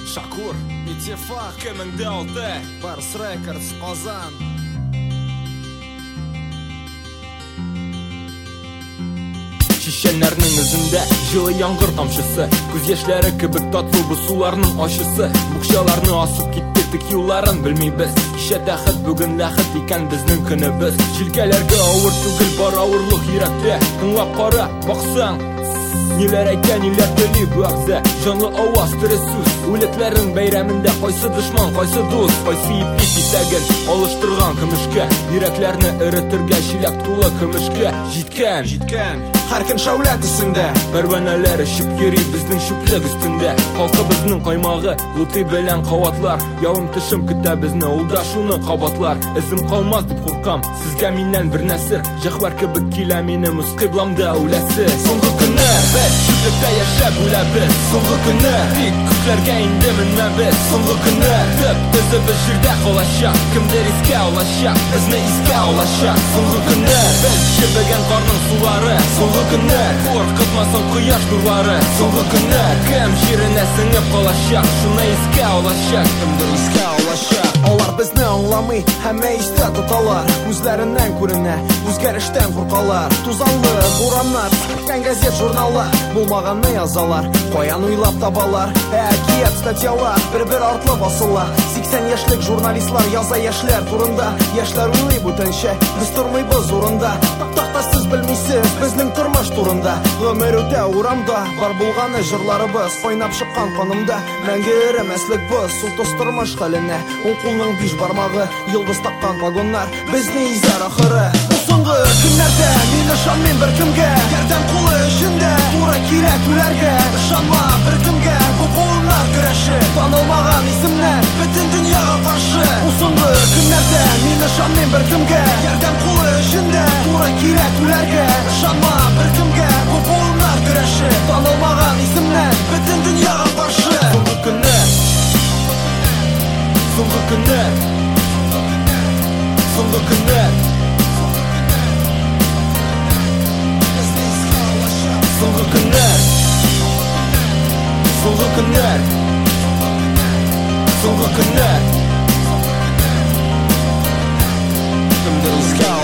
Шакур, Итифак, Кемендалте, Барс Рекордс, Qozon. Шишенлернең үзендә җылы яңгыр тамчысы, күз яшьләре кебек татлы бу суларның ачысы. Букчаларны асып китте тик юлларын белмибез. Кичә тәхет, бүген ләхет икән безнең көнебез. Җилкәләргә авыр түгел, бар авырлык йөрәктә. Тыңлап кара, баксаң, ниләр әйтә, ниләр тели бу әгъза. Җанлы аваз, тере сүз. Үлекләрнең бәйрәмендә кайсы дошман, кайсы дус, кайсы ипи кисәген алыштырган көмешкә. Йөрәкләрне эретергә чиләк тулы көмешкә. Җиткән һәр көн шәүлә төсендә, пәрвәнәләр очып йөри безнең чүплек өстендә. Халкыбызның каймагы, луты белән каватлар, явым төшем көтә безне, ул да шуны кабатлар. Эзем калмас дип куркам, сезгә миннән бер нәрсә, җәхвәр кебек килә минем үз кыйбламда үләсе. Соңгы көннәр без чүплектә яшәп үләбез. Соңгы көннәр тик күкләргә инде менмәбез. Соңгы көннәр төп төзебез җирдә калачак, кемдер искә алачак, безне искә алачак. Соңгы көннәр без чебегән карның сулары. Соңгы көннәр куркытмасын кояш нурлары. Соңгы көннәр кем җиренә сеңеп калачак, шуны искә алачак, кемдер искә алачак. Алар безне аңламый, һәммә истә тоталар. Үзләреннән күренә, үзгәрештән куркалар. Тузанлы бураннар, кән газет журналлар, булмаганны язалар, каян уйлап табалар. Әкият статьялар, бер артлы басылар. 80 яшьлек журналистлар яза яшьләр турында. Яшьләр уйлый бүтәнчә, без тормыйбыз урында. Тактасыз белмисез безнең тормыш турында. Гомер үтә урамда, бар булганы җырларыбыз, кайнап чыккан канымда. Мәңге эремәслек без, ул тостырмыш хәленә. Ул кулның биш бармагы, йолдыз таккан вагоннар, безне изәр ахыры. Соңгы көннәрдә мин ышанмыйм беркемгә, ярдәм кулы эчендә, туры кирәк үләргә. Ышанма беркемгә, бу буыннар көрәше, танылмаган исемнәр бөтен дөньяга каршы. Соңгы көннәрдә мин ышанмыйм беркемгә, ярдәм кулы эчендә, туры кирәк үләргә. Ышанма беркемгә, бу буыннар көрәше, танылмаган исемнәр бөтен дөньяга каршы. Соңгы көннәр, соңгы көннәр, соңгы көннәр, соңгы көннәр, соңгы көннәр, соңгы көннәр, кемдер искә